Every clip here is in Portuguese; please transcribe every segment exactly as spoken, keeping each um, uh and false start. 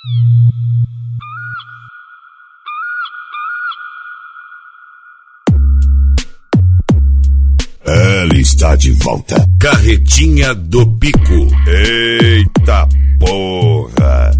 Ela está de volta. Carretinha do Bico. Eita porra.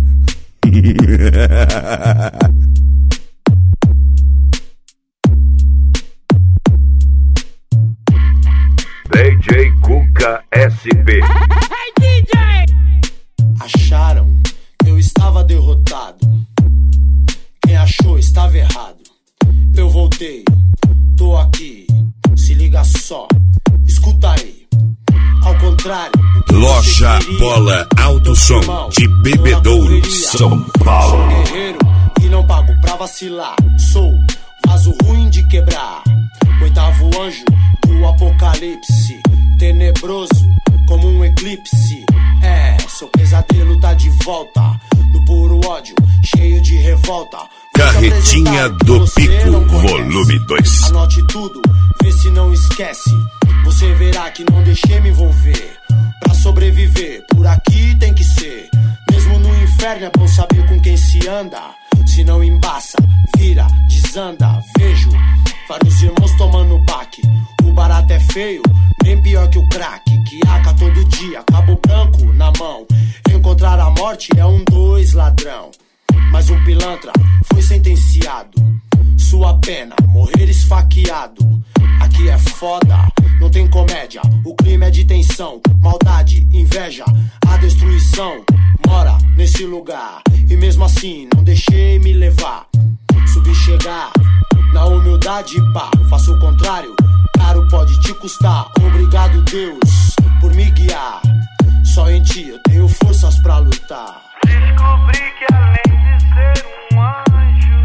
D J Cuca S P. Hey, D J! Acharam que eu estava derrotado. Quem achou estava errado. Eu voltei, tô aqui. Se liga só, escuta aí. Ao contrário do que Loja você queria, Bola Alto Som de Bebedouro, São Paulo. Sou guerreiro e não pago pra vacilar. Sou vaso ruim de quebrar. Oitavo anjo do apocalipse, tenebroso como um eclipse. É, seu pesadelo tá de volta, no puro ódio, cheio de revolta. Carretinha do Bico, volume dois. Anote tudo, vê se não esquece. Você verá que não deixei me envolver. Pra sobreviver, por aqui tem que ser. Mesmo no inferno é bom saber com quem se anda. Se não embaça, vira, desanda. Vejo vários irmãos tomando baque. O barato é feio, bem pior que o crack. Que aca todo dia, cabo branco na mão. Encontrar a morte é um dois ladrão. Mas um pilantra foi sentenciado. Sua pena, morrer esfaqueado. Aqui é foda, não tem comédia. O crime é de tensão, maldade, inveja. A destruição mora nesse lugar. E mesmo assim não deixei me levar. Subi chegar na humildade, pá. Faço o contrário, caro pode te custar. Obrigado Deus por me guiar. Só em ti eu tenho forças pra lutar. Descobri que além de ser um anjo,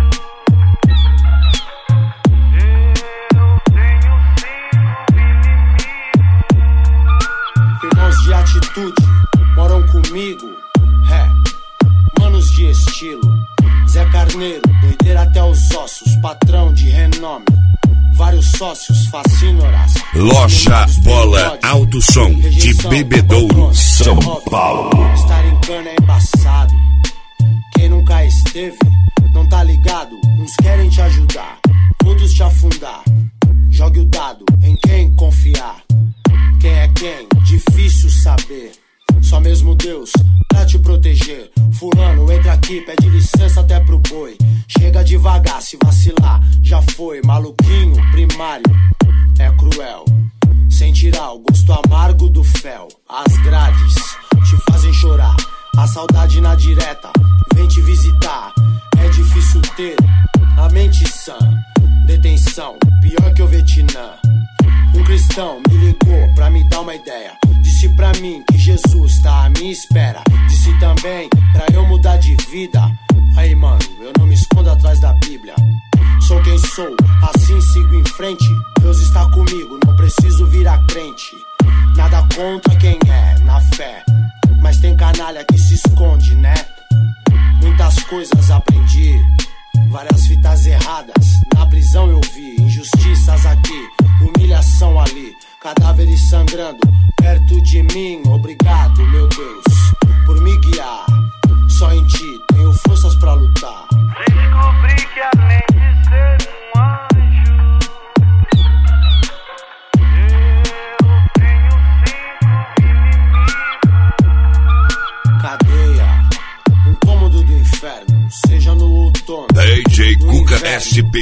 eu tenho cinco inimigos. Irmãos de atitude moram comigo. É, manos de estilo. Zé Carneiro, doideira até os ossos. Patrão de renome, vários sócios, fascínoras. Loja Bola Alto Som de Bebedouro, São Paulo. Estar em cana é embaçado. Quem nunca esteve, não tá ligado. Uns querem te ajudar, outros te afundar. Jogue o dado em quem confiar. Quem é quem? Difícil saber. Só mesmo Deus pra te proteger. Fulano, entra aqui, pede licença até pro boi. Chega devagar, se vacilar, já foi. Maluquinho, primário, é cruel. Sem tirar o gosto amargo do fel. As grades te fazem chorar. A saudade na direta vem te visitar. É difícil ter a mente sã. Detenção, pior que o Vietnã. Um cristão me ligou pra me dar uma ideia. Disse pra mim que Jesus tá à minha espera. Disse também pra eu mudar de vida. Aí mano, eu não me escondo atrás da Bíblia. Sou quem sou, assim sigo em frente. Deus está comigo, não preciso virar crente. Nada contra quem é, na fé. Mas tem canalha que se esconde, né? Muitas coisas aprendi, várias fitas erradas. Na prisão eu vi injustiças aqui, humilhação ali, cadáveres sangrando perto de mim. Obrigado, meu Deus, por me guiar. Só em ti tenho forças pra lutar. Descobri que além de ser um anjo, eu tenho cinco inimigos. Cadeia, um cômodo do inferno, seja no outono. D J no Cuca inverno. S P.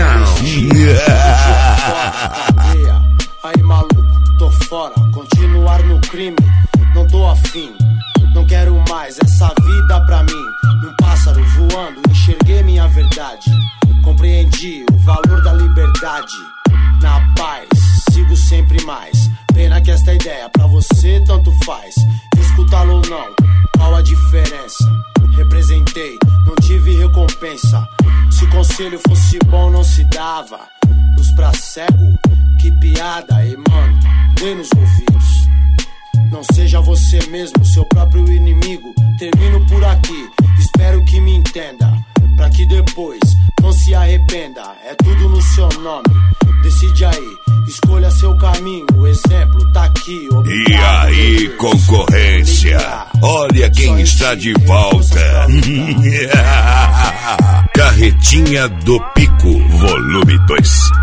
Cadeia, aí maluco, tô fora. Continuar no crime, não tô afim. Não quero mais essa vida pra mim. Num pássaro voando, enxerguei minha verdade. Compreendi o valor da liberdade. Na paz, sigo sempre mais. Pena que esta ideia pra você tanto faz. Escutá-lo ou não, qual a diferença? Representei, não tive recompensa. Se conselho fosse bom não se dava. Luz pra cego, que piada. E mano, dê nos ouvidos. Não seja você mesmo, seu próprio inimigo. Termino por aqui, espero que me entenda. Pra que depois não se arrependa. É tudo no seu nome, decide aí. Escolha seu caminho, o exemplo tá aqui. Obrigado, E aí, concorrência, olha quem está de volta. Pretinha do Pico, Volume dois.